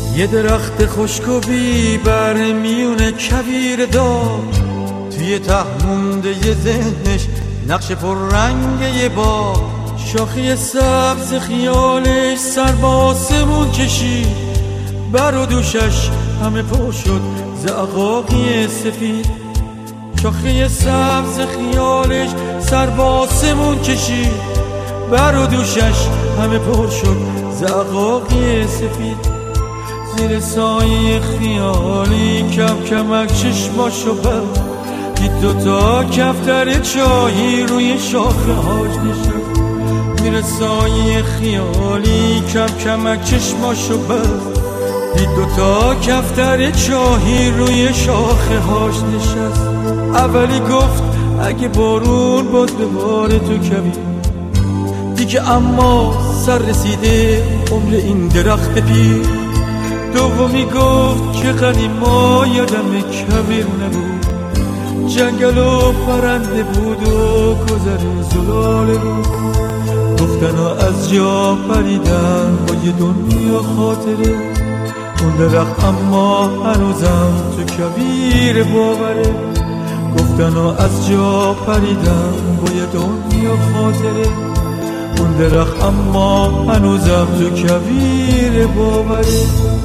یه درخت خشک و بیبر میون کویر دار، توی ته مونده یه ذهنش نقش پر رنگ یه باغ. شاخه سبز خیالش سر به آسمون کشید، بر و دوشش همه پر شد زعقاقی سفید. شاخه سبز خیالش سر به آسمون کشید، بر و دوشش همه پر شد زعقاقی سفید. زیر سایه خیالی کم کمک چشماشو بست، دید دوتا کفتر چاهی روی شاخه هاش نشست. زیر سایه خیالی کم کمک چشماشو بست، دید دوتا کفتر چاهی روی شاخه هاش نشست. اولی گفت اگه بارون باز بباره تو کویر، دیگه اما سر رسیده عمر این درخت پیر. دومی گفت که قدیما یادم کویر نبود، جنگل و پرنده بود و گذر زلاله بود. گفتن ها از جا پریدن با یه دنیا خاطره، اون درخت اما هنوزم تو کویر باوره. گفتن ها از جا پریدن با یه دنیا خاطره، اون درخت اما هنوزم تو کویر باوره.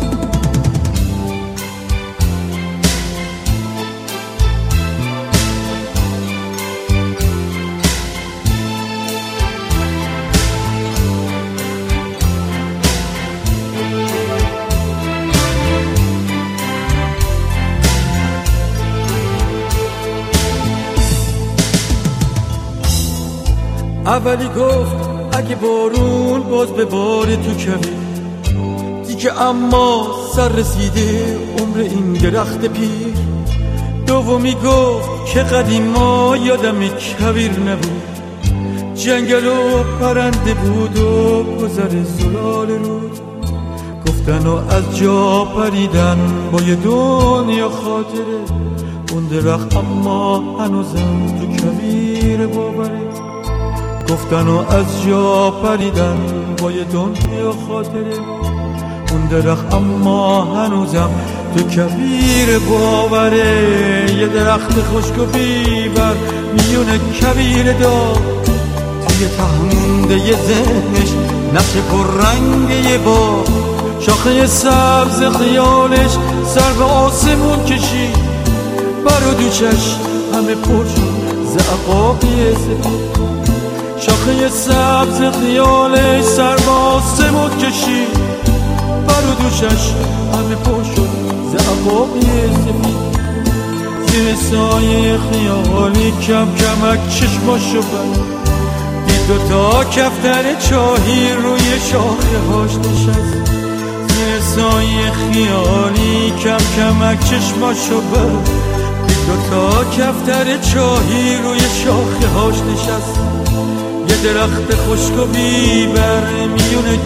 اولی گفت اگه بارون باز بباره تو کویر، دیگه اما سر رسیده عمر این درخت پیر. دومی گفت که قدیما یادم کویر نبود، جنگل و پرنده بود و گذر زلال رود. گفتن و از جا پریدن با یه دنیا خاطره، اون درخت اما هنوزم تو کویر باوره. گفتن و از جا پریدن با یه دنیا خاطره، اون درخت اما هنوزم تو کویر باوره. یه درخت خشک و بیبر میون کویر دار، توی ته مونده یه ذهنش نقش پر رنگ یه باغ. شاخه سبز خیالش سر به آسمون کشید، بر و دوشش همه پر شد زعقاقی سفید. شاخه سبز خیالش سر به آسمون کشید، بر و دوشش همه پر شد زعقاقی سفید. زیر سایه خیالی کم کمک چشماشو بست، دید دوتا کفتر چاهی روی شاخه هاش نشست. زیر سایه خیالی کم کمک چشماشو بست، دید دوتا کفتر چاهی روی شاخه هاش نشست. یه درخت خشک و بیبر میون